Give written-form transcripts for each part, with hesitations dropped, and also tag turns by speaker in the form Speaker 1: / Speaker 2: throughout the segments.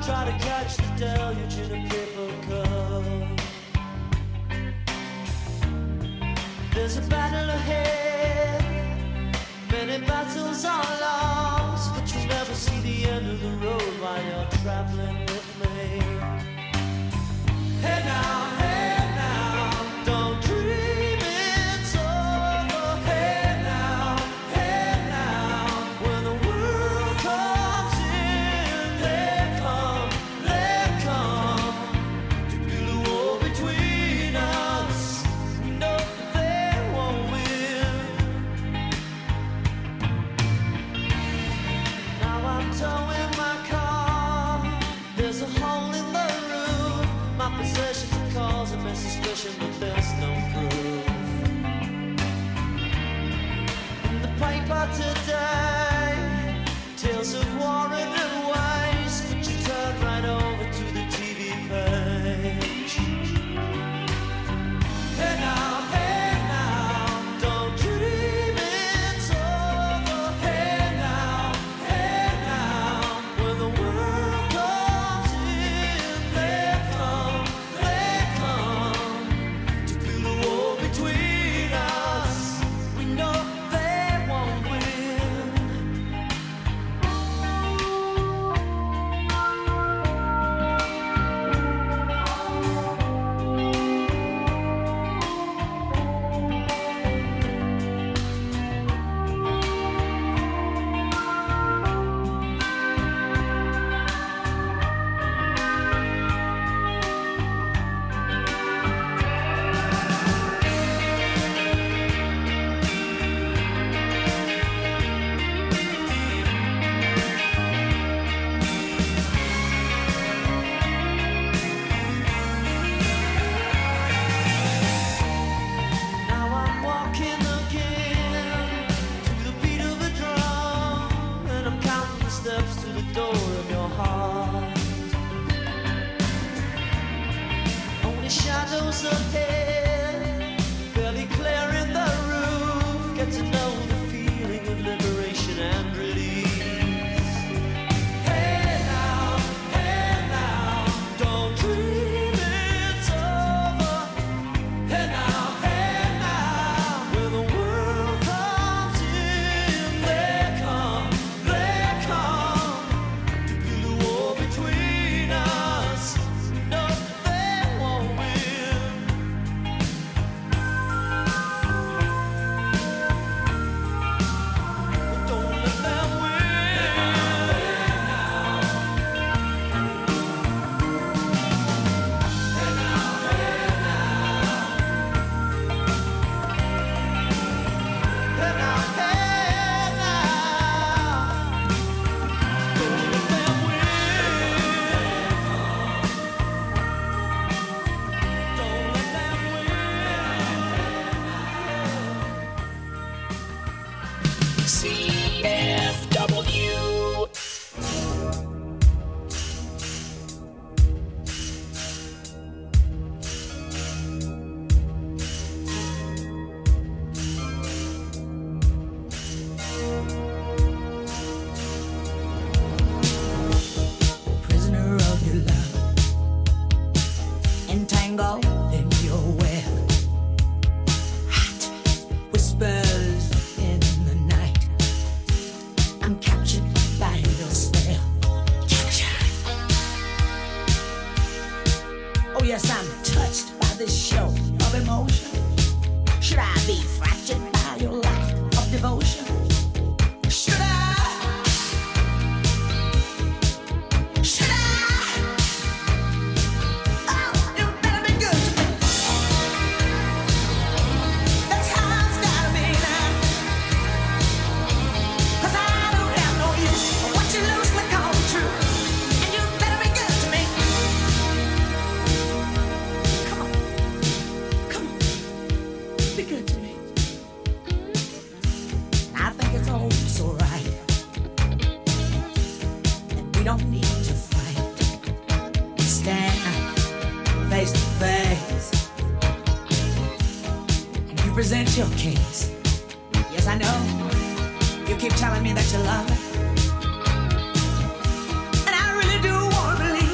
Speaker 1: try to catch the deluge in a paper cup. There's a battle ahead, many battles are lost, but you'll never see the end of the road while you're traveling with me. Hey now, don't dream it's over. Hey now, when the world comes in, they come to build a wall between us. We know they won't win. Now I'm towing my car. There's a hole in the roof. My possessions are causing me suspicion, but there's no proof. In the paper today, tales of war and waste, but you turn right over to the TV page. Hey now, don't dream it's over. Hey now, when the world comes in, they come to build a wall between us. We know they won't win. Now I'm walking again to the beat of a drum, and I'm counting the steps to the door of your heart. Only shadows ahead, barely clearing the roof. Get to know the feeling of liberation and release. Hey now, don't dream it's over. Hey now, when the world comes in, they come to build a wall between us. No, they won't win. Don't let them win. Hey now, don't let them win. Don't let them win.
Speaker 2: CFW.
Speaker 3: Prisoner of your love, entangled in your web. Hot whispers in the night. I'm captured by your spell. Captured. Oh yes, I'm touched by this show of emotion. Should I be fractured by your lack of devotion? Should I? Should I? Oh, you better be good to me. That's how it's gotta be now. 'Cause I don't have no use for what you loosely call true. And you better be good to me. Come on. Be good to me. I think it's all so right. And we don't need to fight. Stand face to face. And you present your case. Yes, I know. You keep telling me that you love me. And I really do want to believe.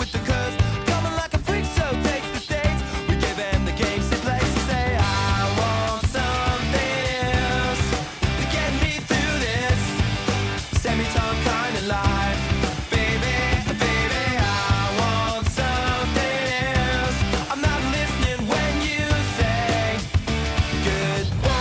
Speaker 1: with the curse. Coming like a freak show takes the stage. We give them the games they play. So say, I want something else to get me through this semi-tongue kind of life. Baby, baby, I want something else. I'm not listening when you say goodbye.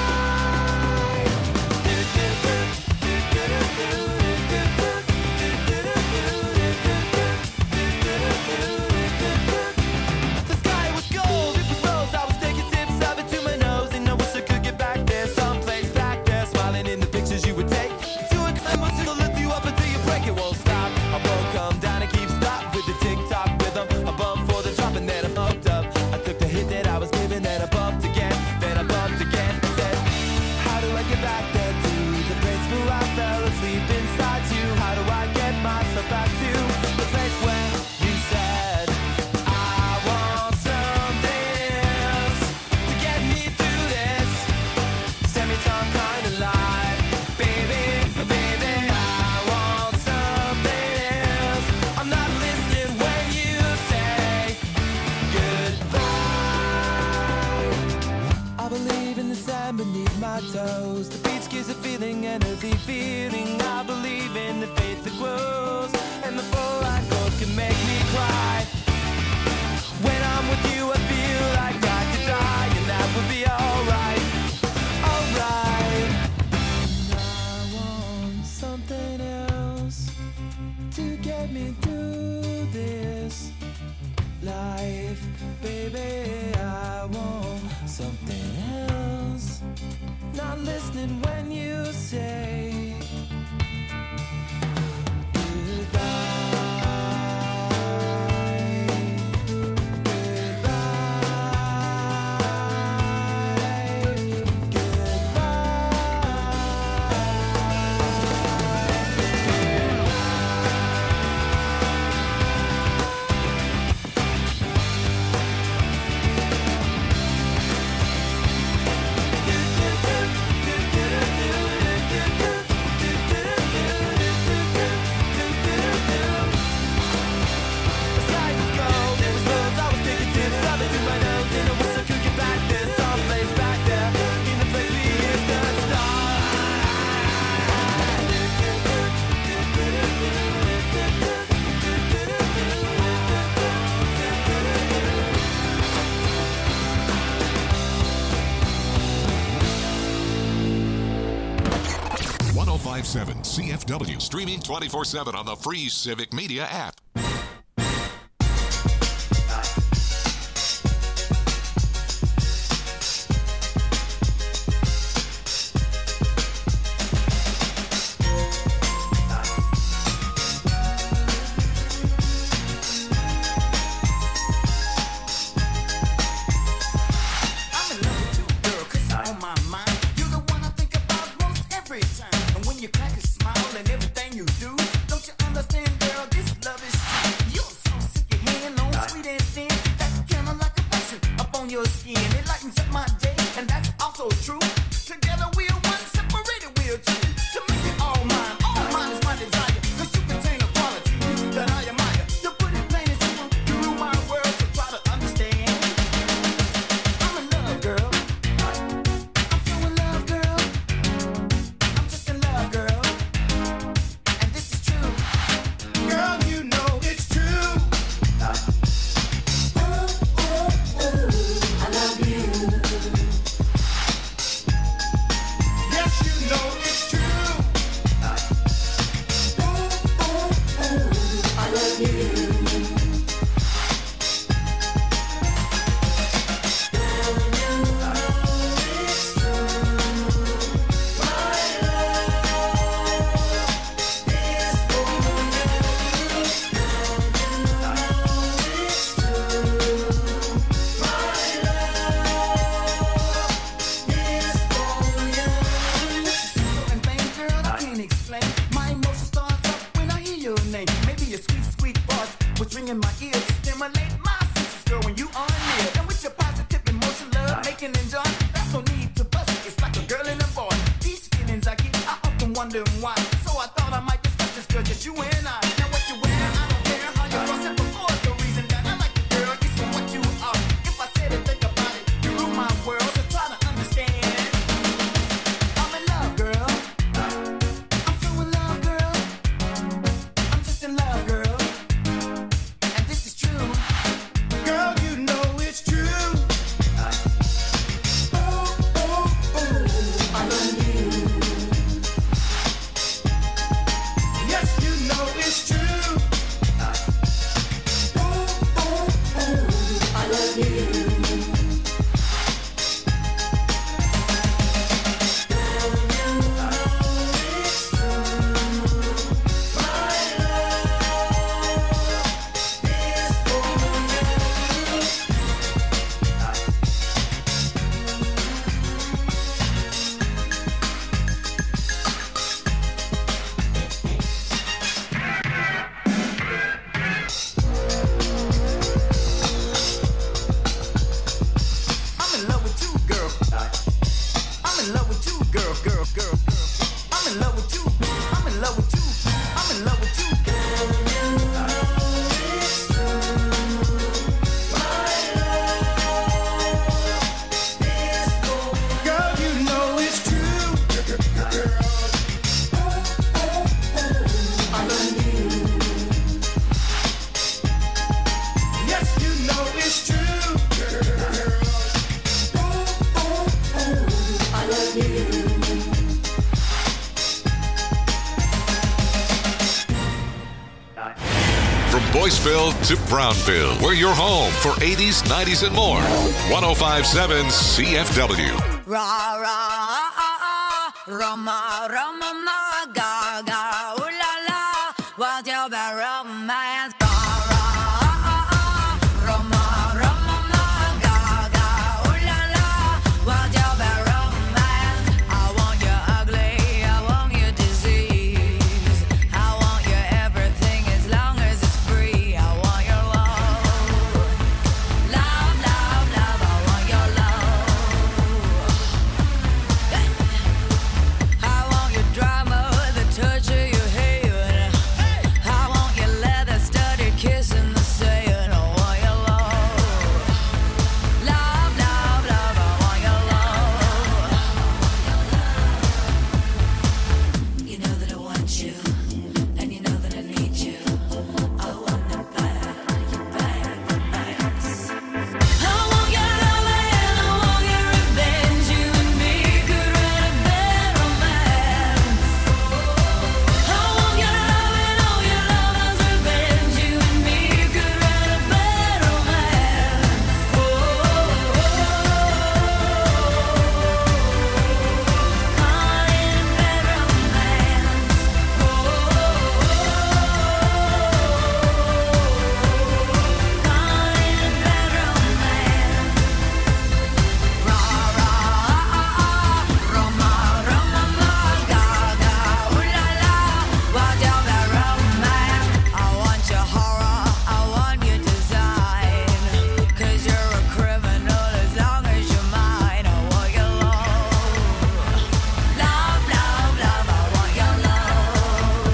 Speaker 1: The sky was gold, it was rose. I was taking sips of it to my nose, and I wish I could get back there, someplace back there, smiling in the pictures you would take. To a climb, it'll lift you up until you break. It won't stop. I won't come down and keep stop with the tick-tock rhythm. I bumped for the drop and then I bumped up. I took the hit that I was given, then I bumped again, then I bumped again. And said, how do I get back there to the place where I fell asleep inside you? How do I get myself back to the place where you said I want something else to get me through this semi-tongue kind of life? Baby, baby, I want something else. I'm not listening when you say goodbye. I believe in the sand beneath my toes. The beach gives a feeling, an earthy feeling. I believe in the faith that grows, and the full light goes can make me cry. When I'm with you, I feel like I could die, and that would be alright, alright. And I want something else to get me through this life, baby. I want something else. Not listening when you say
Speaker 2: CFW, streaming 24/7 on the free Civic Media app.
Speaker 1: wondering why. So I thought I might discuss this girl, just you and I. Now what you wear, I don't care how you cross it before.
Speaker 2: Boyceville to Brownville. We're your home for 80s, 90s, and more. 105.7 CFW.
Speaker 4: Ra ra Roma Roma ma ga ga ooh la la, what's your bad romance? Ra ra Roma Roma ma ga ga ooh la la, what's your bad romance? I want you ugly, I want you disease, I want you everything as long as it's free. I want your love, love, love, love. I want your love. I want your drama, the touch of your hair. I want your leather-studded kiss in the sand. I want your love, love, love, love. I want your love. You know that I want you, and you know that I need you. I want it bad, romance. I want your love and I want your revenge. You and me could write a bad romance. I want your love and all your lovers' revenge. You and me could write a bad romance. Call it a bad romance. Call it a bad romance. Ra ra Roma Roma ma ga ga ooh la la, what's your bad romance? I want your horror, I want your design, 'cause you're a criminal as long as you're mine. I want your love, love, love, love. I want your love.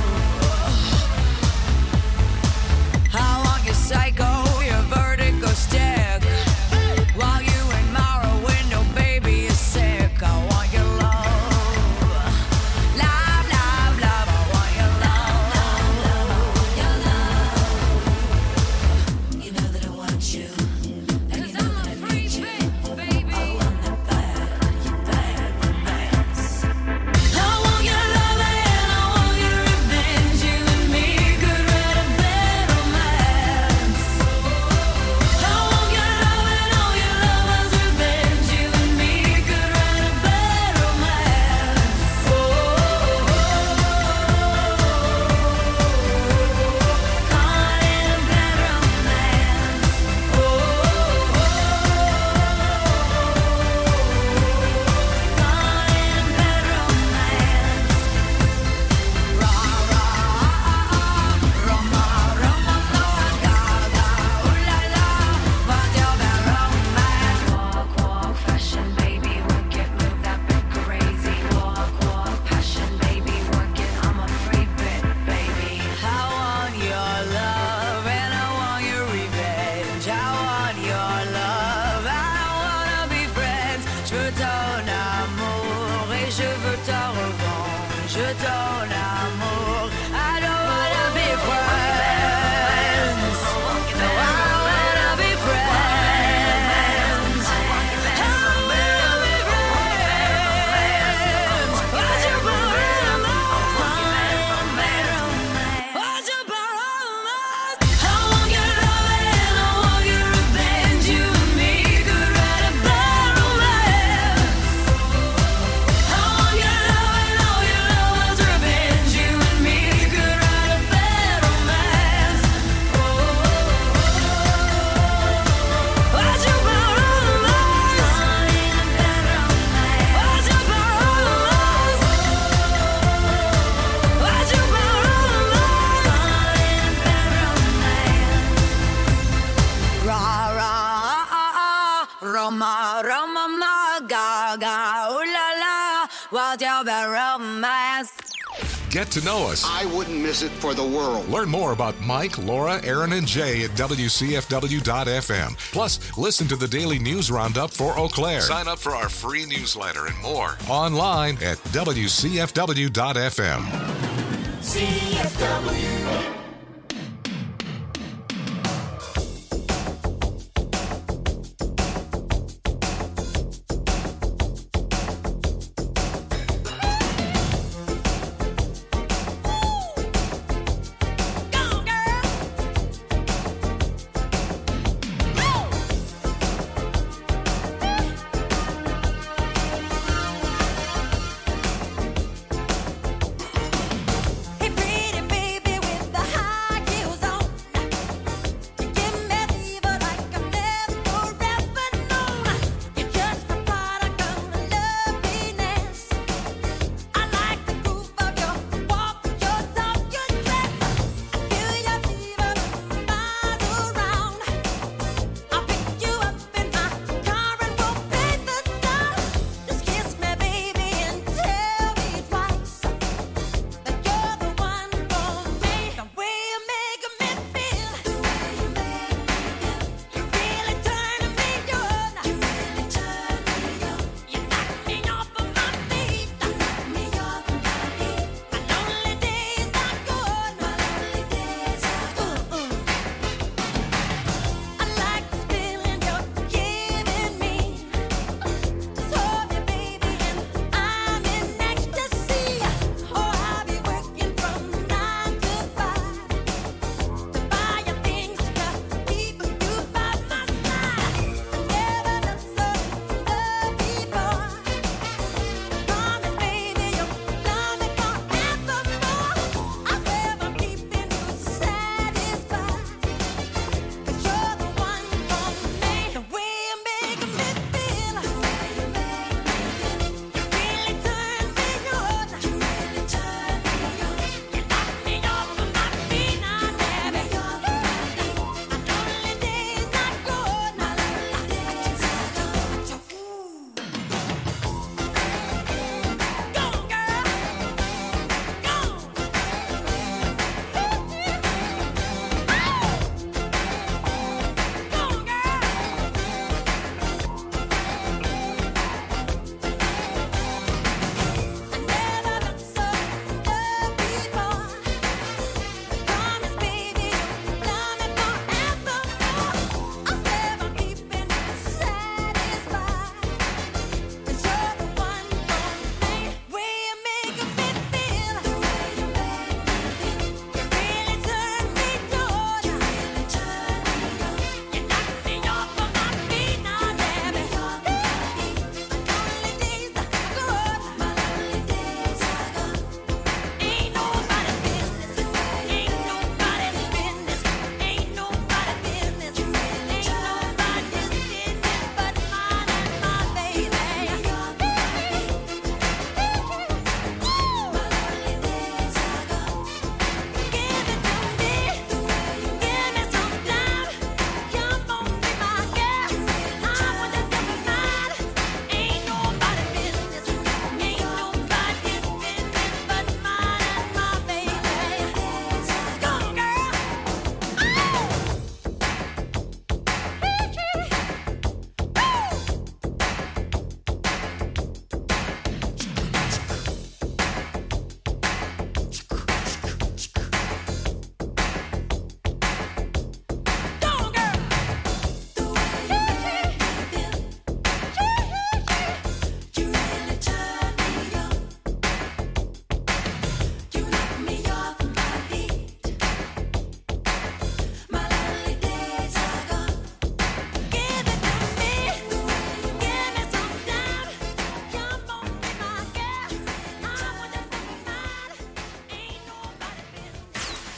Speaker 4: I want your psycho, your vertigo stick, while you in my window, baby, is sick. I want your love, love, love, love. I want your love, your love. You know that I want you, and you know that I need you. I want the bad, bad romance. I want your love and I want your revenge. You and me could write a bad romance. I want your love and all your lovers' revenge. You and me could write a bad romance. Call it a bad romance. Call it a bad romance. Ra ra Roma Roma ma ga ga ooh la la, what's your bad romance? Walk walk fashion baby, work it, move that bit crazy. Walk walk passion baby, work it, I'm a free bit baby. I want your love and I want your revenge. I want your love, I wanna be friends. Je veux ton amour et je veux ta revanche. Ton amour, I don't wanna be friends. No, I wanna be friends. I wanna be friends. What's your problem? What's your problem? I want your love and I want your revenge. You and me could write a bad romance. I want your love and all your lovers' revenge. You and me could write a bad romance. What's your problem? What's your problem? What's your problem? Ra ra Roma Roma ma ga ga ooh la la, what's your bad romance?
Speaker 2: Get to know us.
Speaker 5: I wouldn't miss it for the world.
Speaker 2: Learn more about Mike, Laura, Aaron, and Jay at WCFW.FM. Plus, listen to the daily news roundup for Eau Claire. Sign up for our free newsletter and more online at WCFW.FM.
Speaker 3: CFW.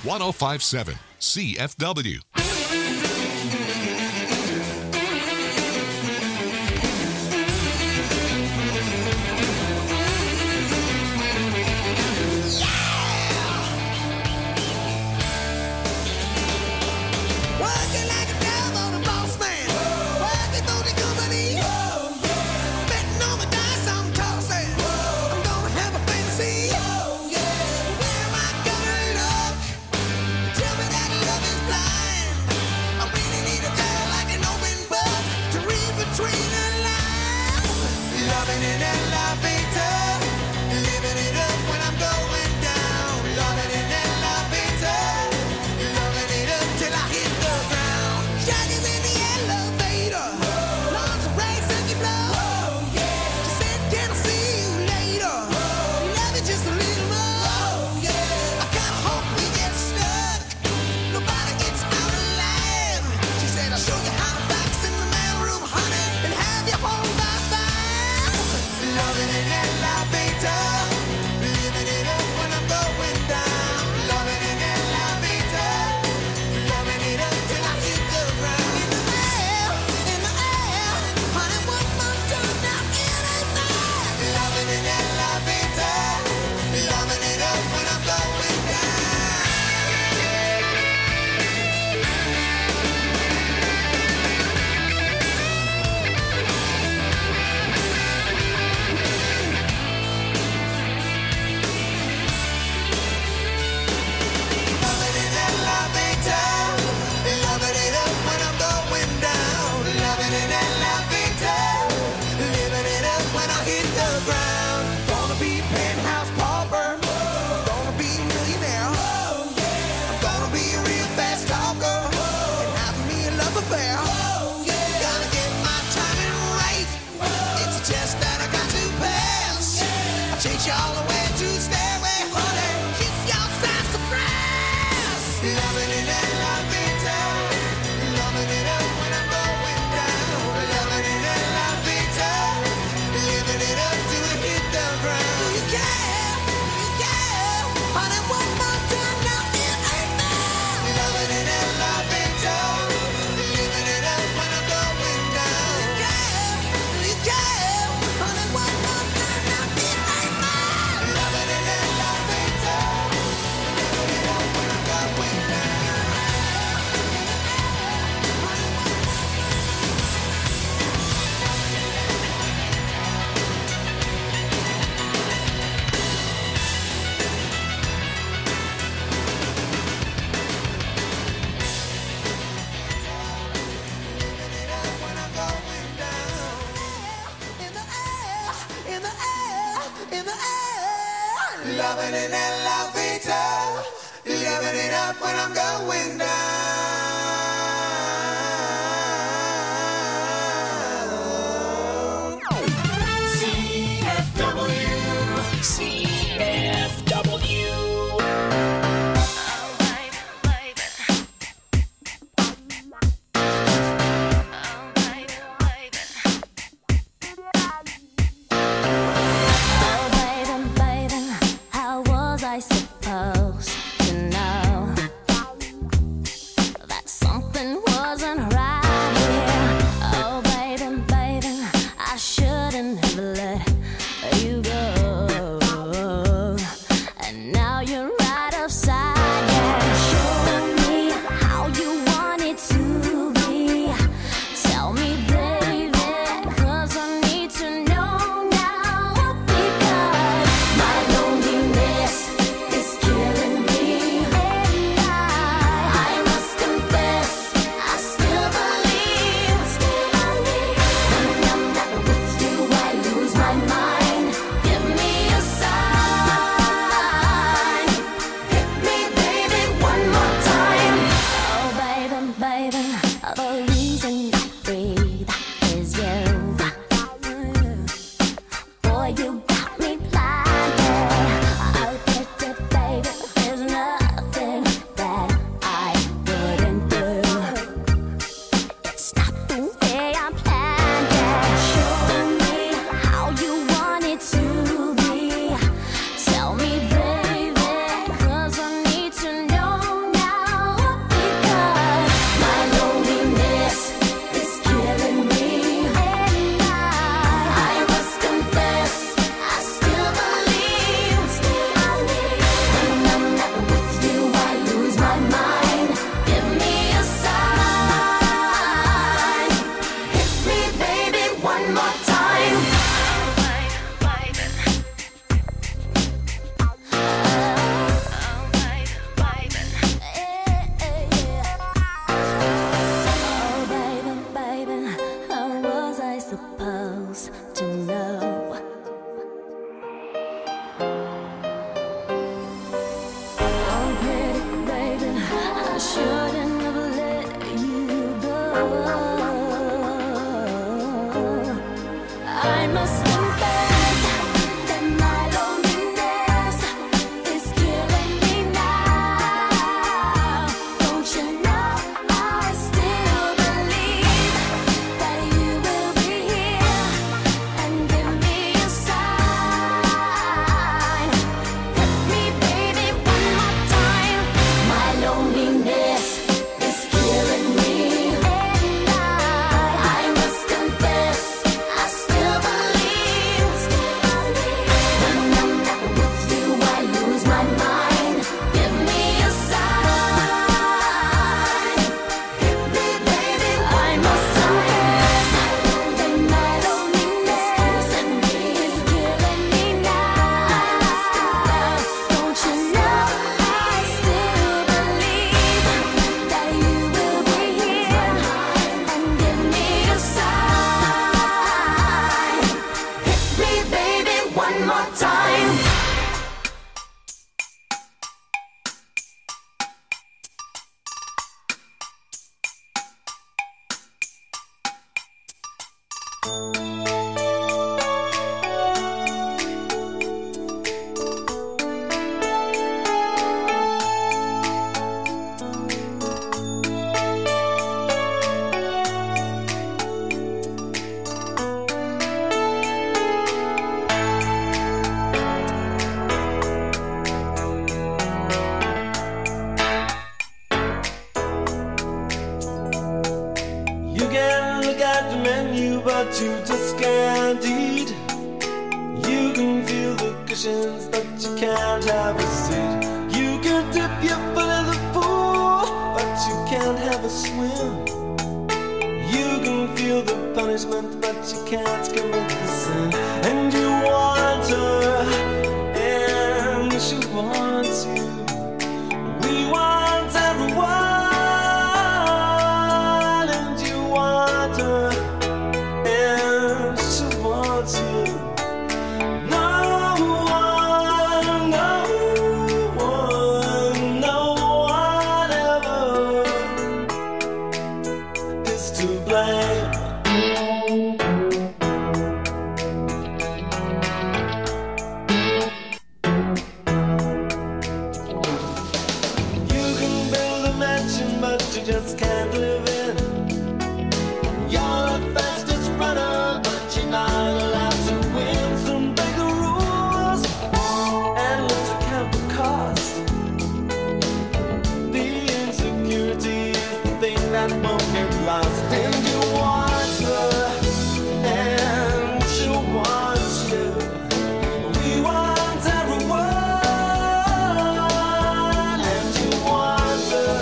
Speaker 2: 1057 CFW.
Speaker 6: Working like a devil, the boss man. Working for the company. Betting on the dice I'm tossing. I'm gonna have a fantasy. Where am I gonna look? Tell me that love is blind. I really need a girl like an open book to read between the lines. Loving it and loving it. Living it up when I'm going down. Loving it and loving it. Loving it up till I hit the ground. Shining in the elevator. Lungs race and you blow. She said, can I see you later? Love it just a little more. I kinda hope we get stuck. Nobody gets out alive. She said, I'll show you how to box in the mailroom, honey, and have you home by 5. Loving it and loving it. Living it up when I'm going down. Loving it and loving it. Loving it up till I hit the ground. In the air, honey, one more time now, it ain't fair. Loving it and loving it. Loving it up when I'm going down. Loving it and loving it. Loving it up when I'm going down. Loving it and loving it. Living it up when I hit the ground. Gonna be penthouse pauper. Gonna be millionaire. I'm gonna be a real fast talker. And have me a love affair. Gotta get my timing right. It's a test that I got to pass. I'll chase you all the way to stairway, honey. Kiss your size to press. Loving it and loving it. Loving it up when I'm going down. Loving it and loving it. Living it up till we hit the ground. Do you care? You care? Honey, one more time now, it ain't fair. Loving it and loving it. Living it up when I'm going down. You care? You care? Honey, one more time now, it ain't fair. Loving it and loving it. Living it up when I'm going down. Living it up when I'm going down. In the air, in the air, in the air. Loving it and loving it. Living it up when I'm going down.
Speaker 7: Oh, baby, how was I supposed to know
Speaker 8: You can look at the menu, but you just can't eat. You can feel the cushions, but you can't have a seat. You can dip your foot in the pool, but you can't have a swim. You can feel the punishment, but you can't commit the sin. And you want her, and she wants you. We want everyone. Just can't live in. You're the fastest runner, but you're not allowed to win. So break the rules and let's count the cost. The insecurity is the thing that won't get lost. And you want her, and she wants you. We want everyone, and you want her.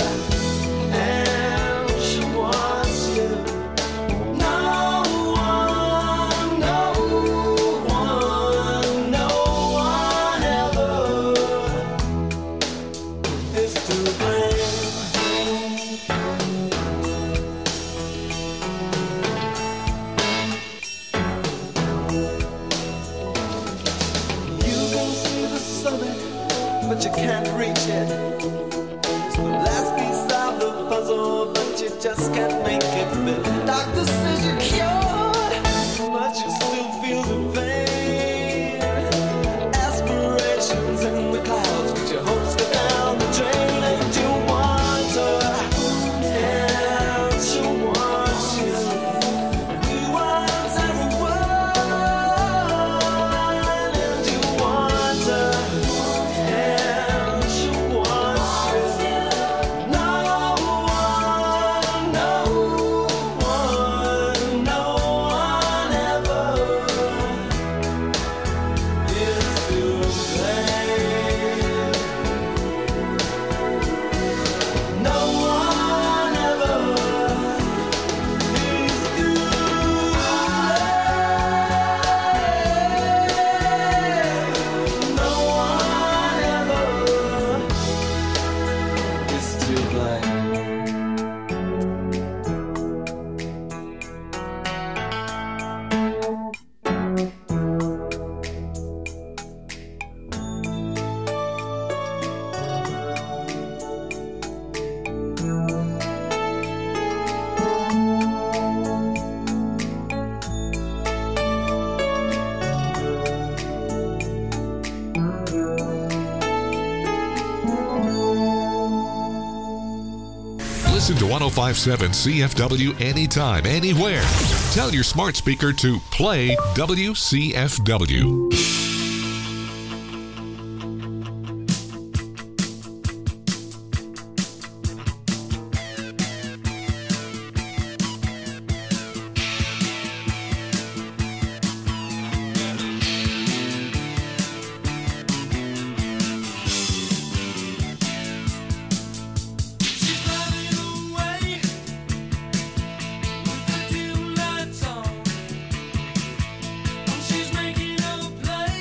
Speaker 8: But you can't reach it. It's the last piece of the puzzle, but you just can't make it fit. Doctor says you're cured, but you still feel the pain. Aspirations in the clouds, but your hopes go down the drain. And you want her, and she wants you. We want everyone, and you want her.
Speaker 2: Listen to 105.7 CFW anytime, anywhere. Tell your smart speaker to play WCFW.
Speaker 8: She's making a play.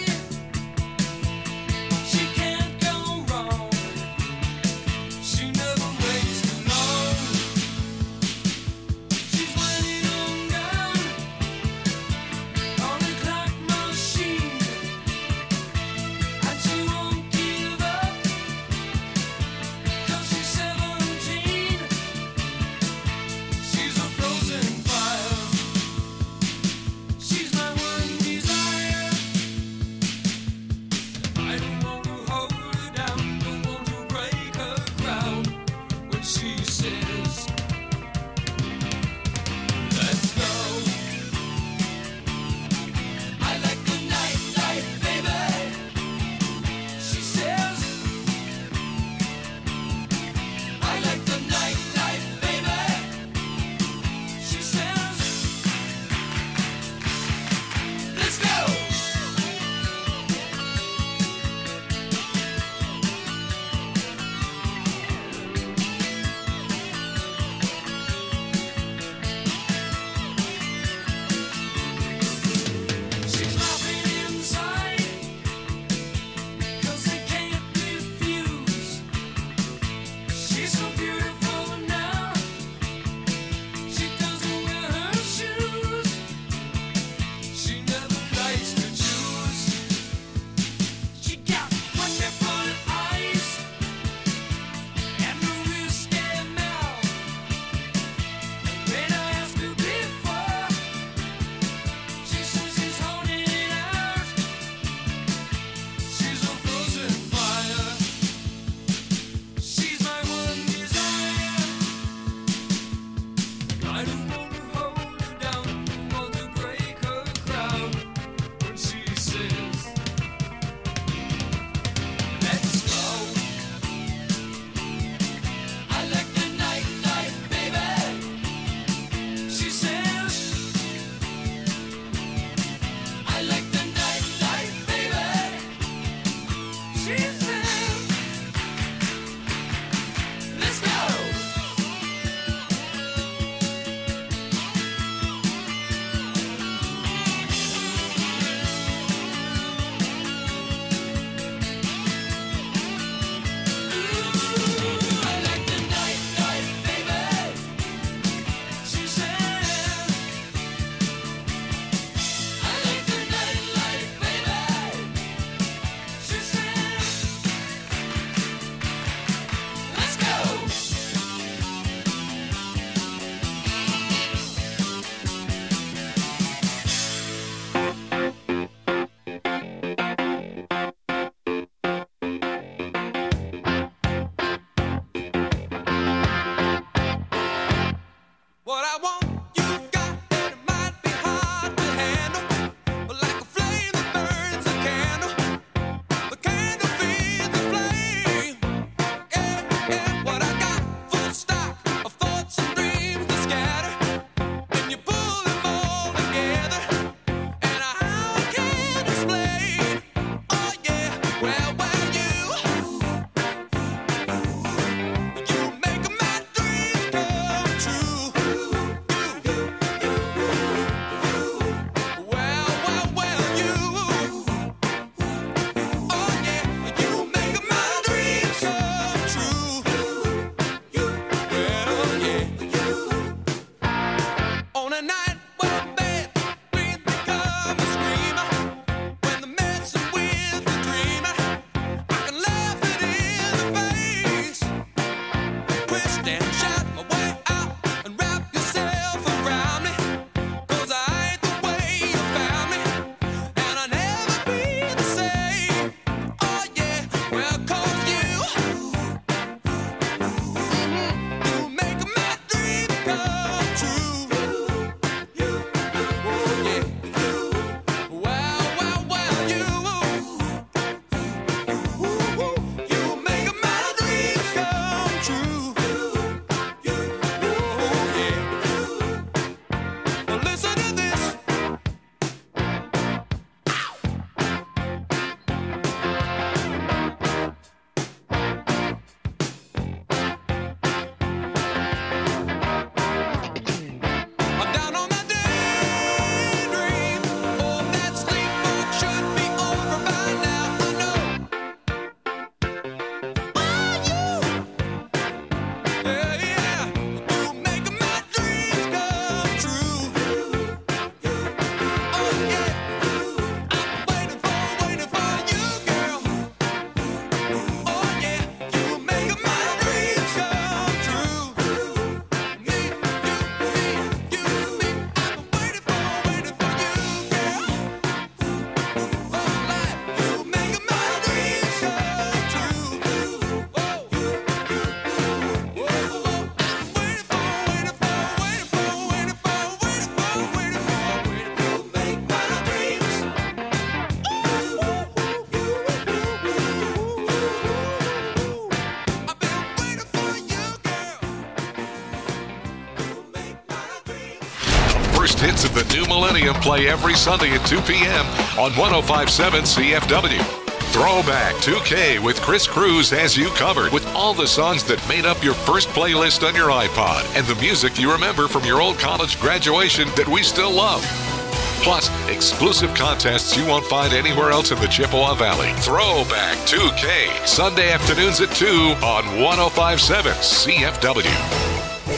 Speaker 2: first hits of the new millennium play every Sunday at 2 p.m. on 105.7 CFW. Throwback 2K with Chris Cruz has you covered with all the songs that made up your first playlist on your iPod and the music you remember from your old college graduation that we still love. Plus, exclusive contests you won't find anywhere else in the Chippewa Valley. Throwback 2K, Sunday afternoons at 2 on 105.7 CFW.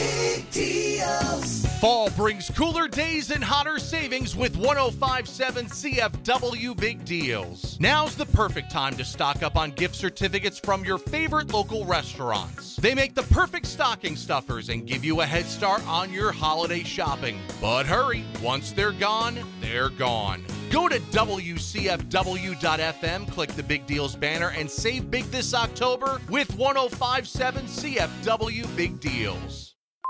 Speaker 9: Fall brings cooler days and hotter savings with 105.7 CFW Big Deals. Now's the perfect time to stock up on gift certificates from your favorite local restaurants. They make the perfect stocking stuffers and give you a head start on your holiday shopping. But hurry, once they're gone, they're gone. Go to WCFW.FM, click the Big Deals banner, and save big this October with 105.7 CFW Big Deals.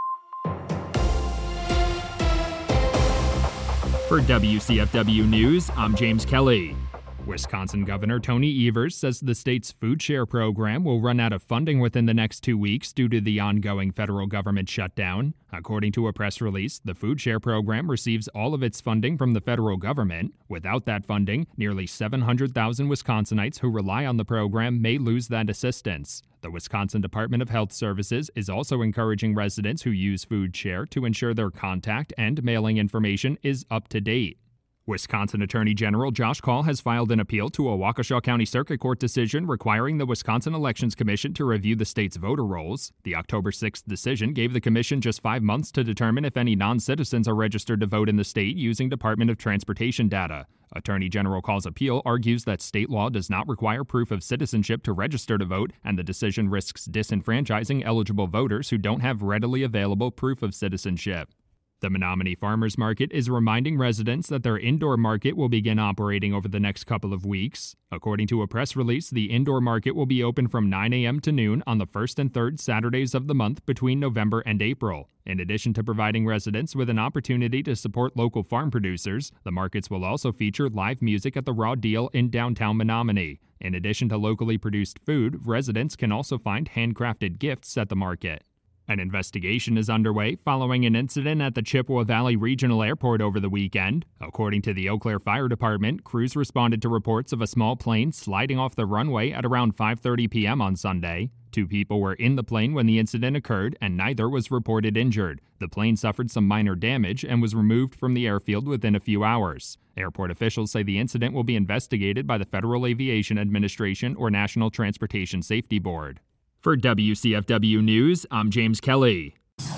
Speaker 10: For WCFW News, I'm James Kelly. Wisconsin Governor Tony Evers says the state's food share program will run out of funding within the next 2 weeks due to the ongoing federal government shutdown. According to a press release, the food share program receives all of its funding from the federal government. Without that funding, nearly 700,000 Wisconsinites who rely on the program may lose that assistance. The Wisconsin Department of Health Services is also encouraging residents who use food share to ensure their contact and mailing information is up to date. Wisconsin Attorney General Josh Kaul has filed an appeal to a Waukesha County Circuit Court decision requiring the Wisconsin Elections Commission to review the state's voter rolls. The October 6th decision gave the commission just 5 months to determine if any non-citizens are registered to vote in the state using Department of Transportation data. Attorney General Kaul's appeal argues that state law does not require proof of citizenship to register to vote, and the decision risks disenfranchising eligible voters who don't have readily available proof of citizenship. The Menominee Farmers Market is reminding residents that their indoor market will begin operating over the next couple of weeks. According to a press release, the indoor market will be open from 9 a.m. to noon on the first and third Saturdays of the month between November and April. In addition to providing residents with an opportunity to support local farm producers, the markets will also feature live music at the Raw Deal in downtown Menominee. In addition to locally produced food, residents can also find handcrafted gifts at the market. An investigation is underway following an incident at the Chippewa Valley Regional Airport over the weekend. According to the Eau Claire Fire Department, crews responded to reports of a small plane sliding off the runway at around 5:30 p.m. on Sunday. 2 people were in the plane when the incident occurred, and neither was reported injured. The plane suffered some minor damage and was removed from the airfield within a few hours. Airport officials say the incident will be investigated by the Federal Aviation Administration or National Transportation Safety Board. For WCFW News, I'm James Kelly.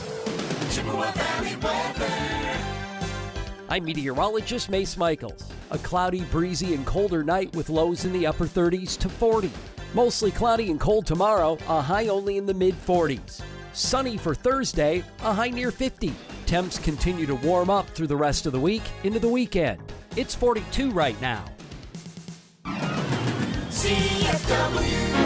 Speaker 11: I'm meteorologist Mace Michaels. A cloudy, breezy, and colder night with lows in the upper 30s to 40. Mostly cloudy and cold tomorrow, a high only in the mid-40s. Sunny for Thursday, a high near 50. Temps continue to warm up through the rest of the week into the weekend. It's 42 right now.
Speaker 6: CFW.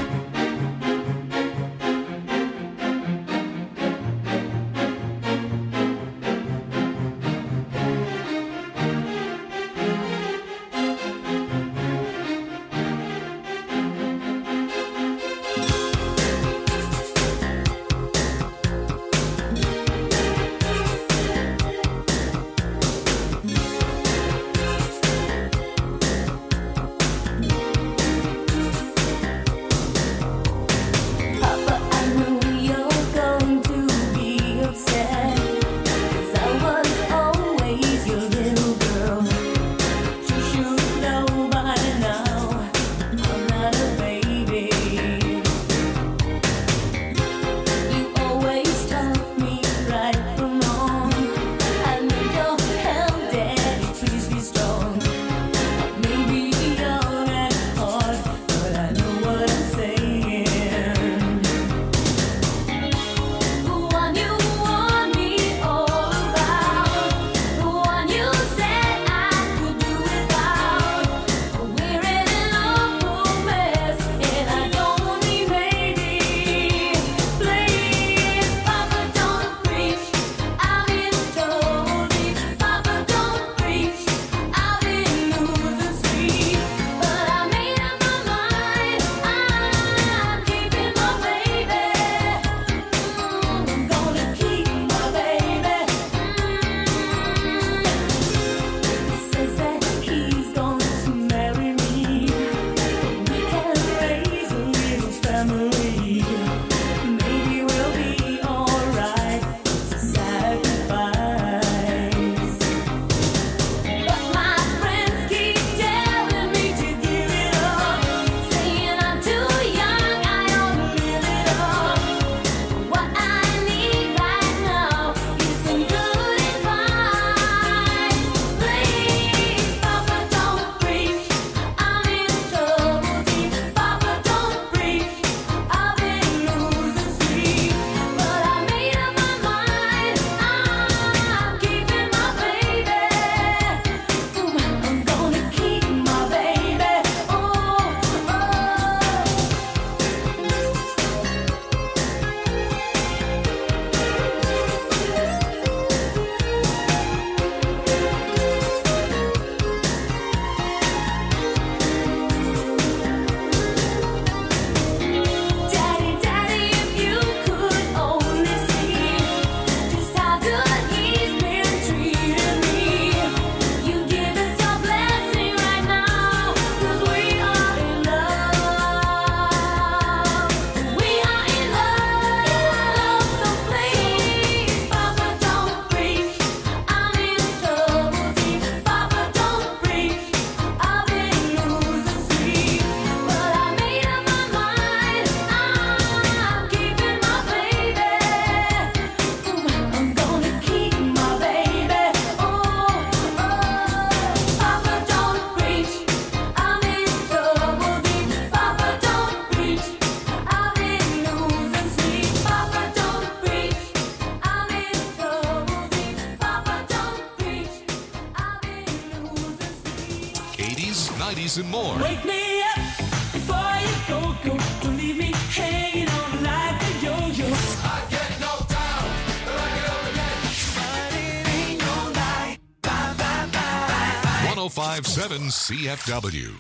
Speaker 2: 90s, and more.
Speaker 12: Wake me up before you go. Don't leave me hanging on like a yo-yo. I get knocked down, but I get up again. But it ain't no lie. Bye, bye, bye, bye.
Speaker 2: 105.7 CFW.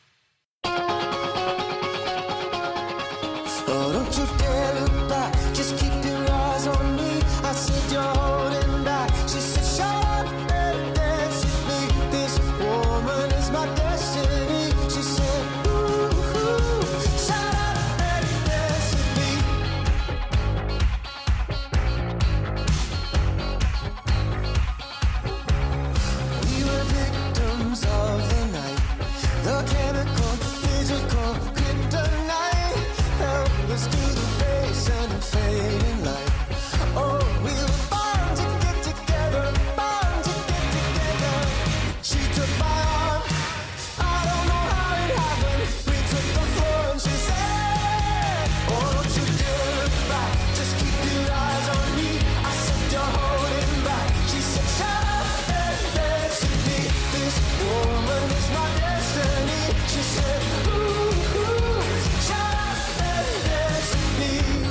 Speaker 6: Oh, don't you dare look back, just keep your eyes on me. I said you're holding back. She said shut up and dance with me. This woman is my destiny. She said ooh, shut up and dance with me. We were victims of the night, the chemical, physical kryptonite. Helpless to the base and the fading light. Oh, we were born to get together, born to get together. She took my arm, I don't know how it happened. We took the floor and she said, oh, don't you dare look back, just keep your eyes on me. I said you're holding back. She said shut up and dance with me. This woman is my destiny. She said ooh, shut up and dance with me.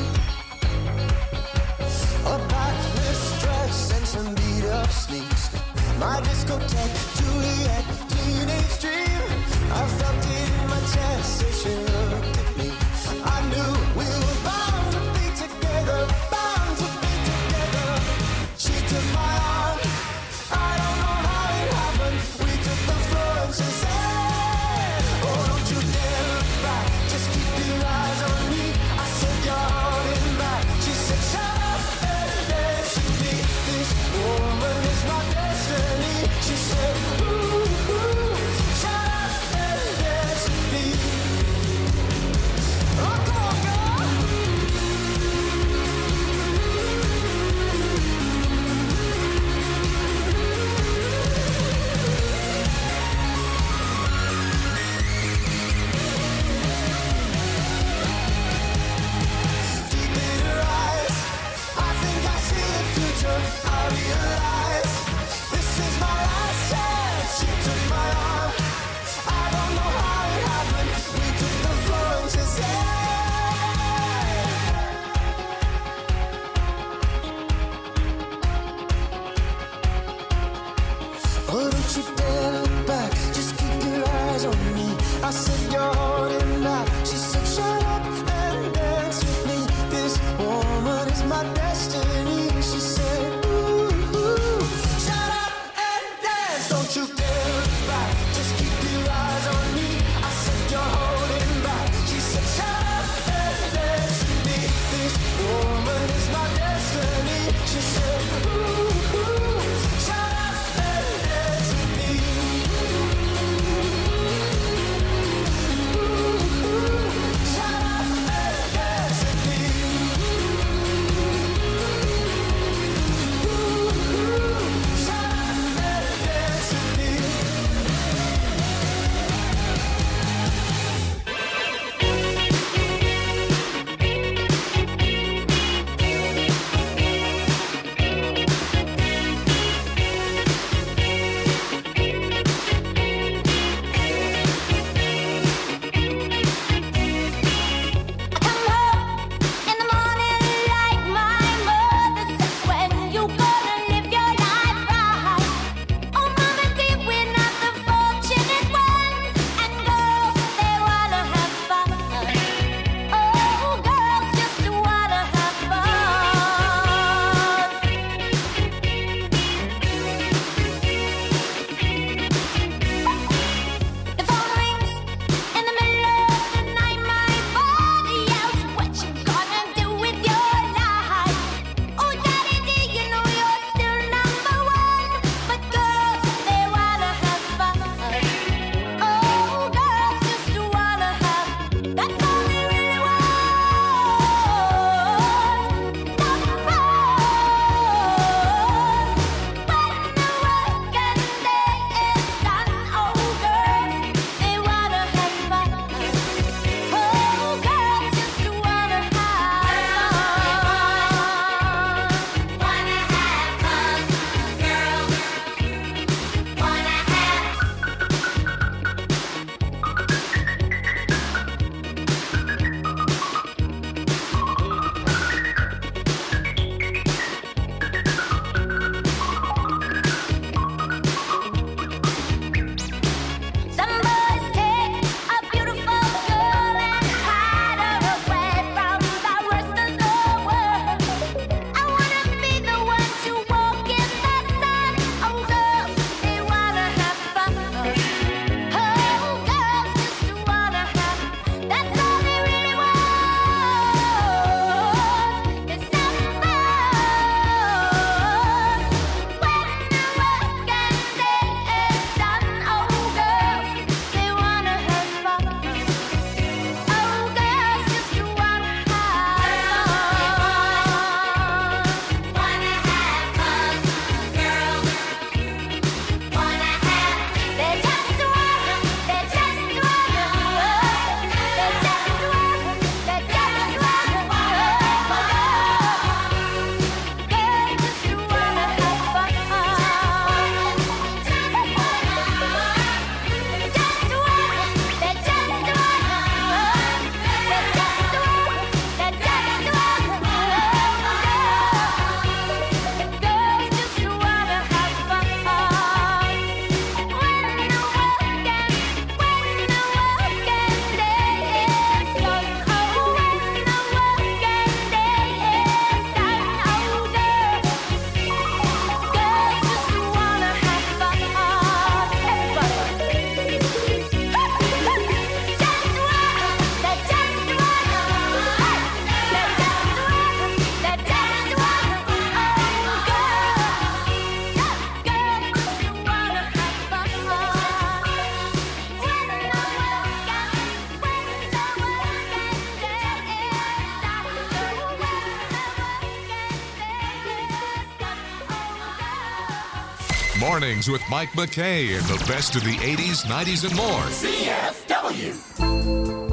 Speaker 6: A backless dress and some beat up sneaks. My discotheque, Juliet, teenage dream. I felt it in my chest as she looked at me. I knew we were bound to be together, bound to be together. She took my arm, I don't know how it happened. We took the floor and she said, oh, don't you dare look back, just keep your eyes on me. I said you're holding back. She said shut up and dance with me. This woman is my destiny. She said ooh, shut up and dance with me. Oh, come on, girl. Deep in her eyes, I think I see the future. I realize this is my last chance. She took my arm, I don't know how it happened. We took the floor and she said, oh, don't you dare look back, just keep your eyes on me. I said you're holding back. She said shut up and dance with me. This woman is my destiny. She said ooh,
Speaker 2: Mornings with Mike McKay and the best of the 80s, 90s, and more.
Speaker 12: CFW.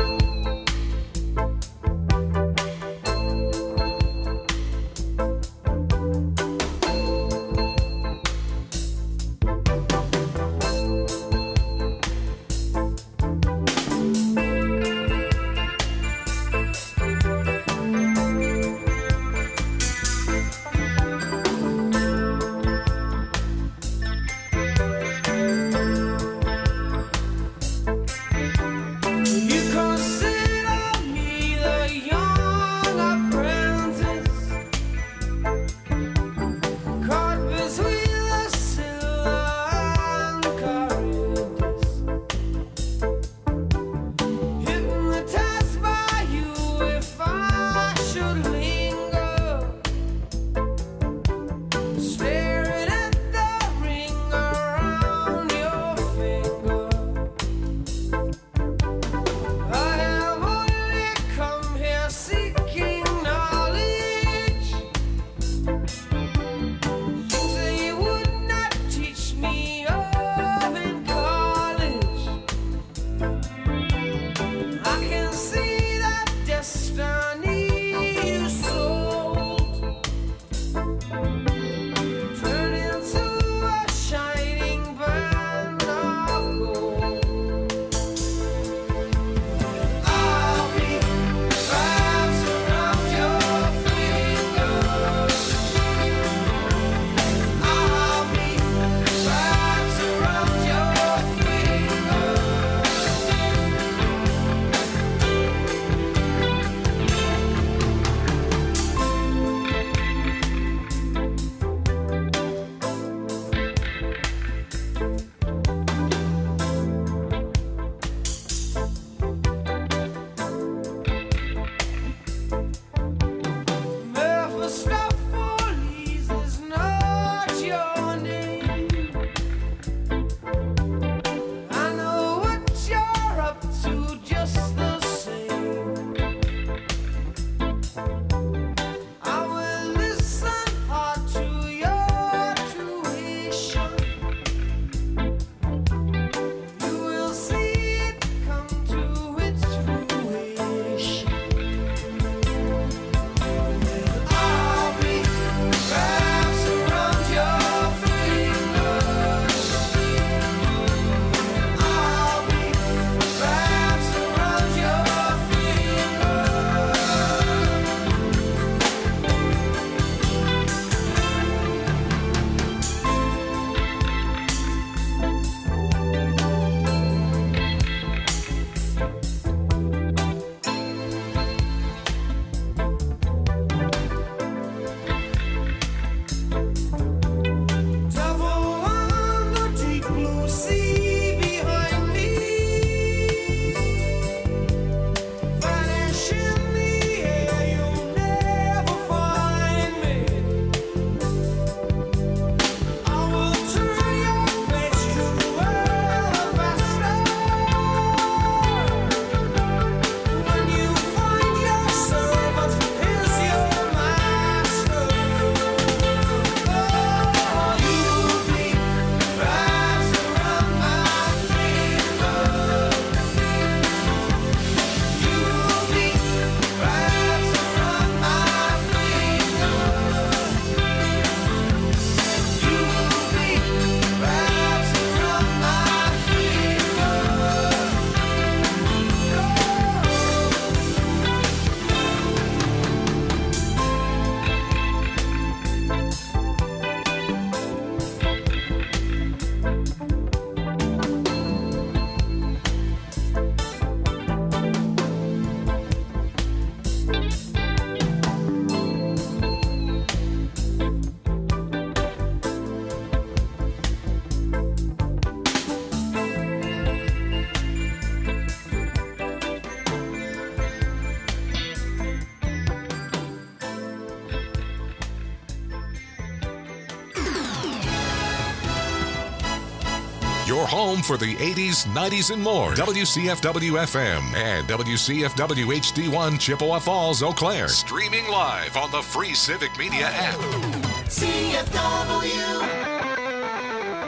Speaker 2: Your home for the 80s, 90s, and more. WCFW FM and WCFW HD1 Chippewa Falls, Eau Claire. Streaming live on the free Civic Media app.
Speaker 6: CFW.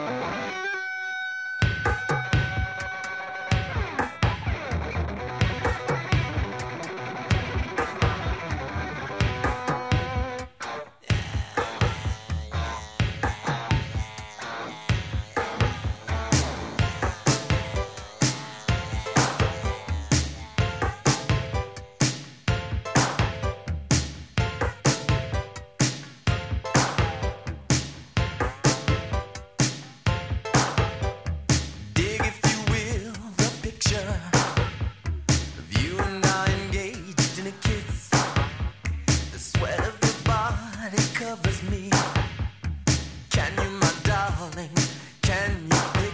Speaker 13: Can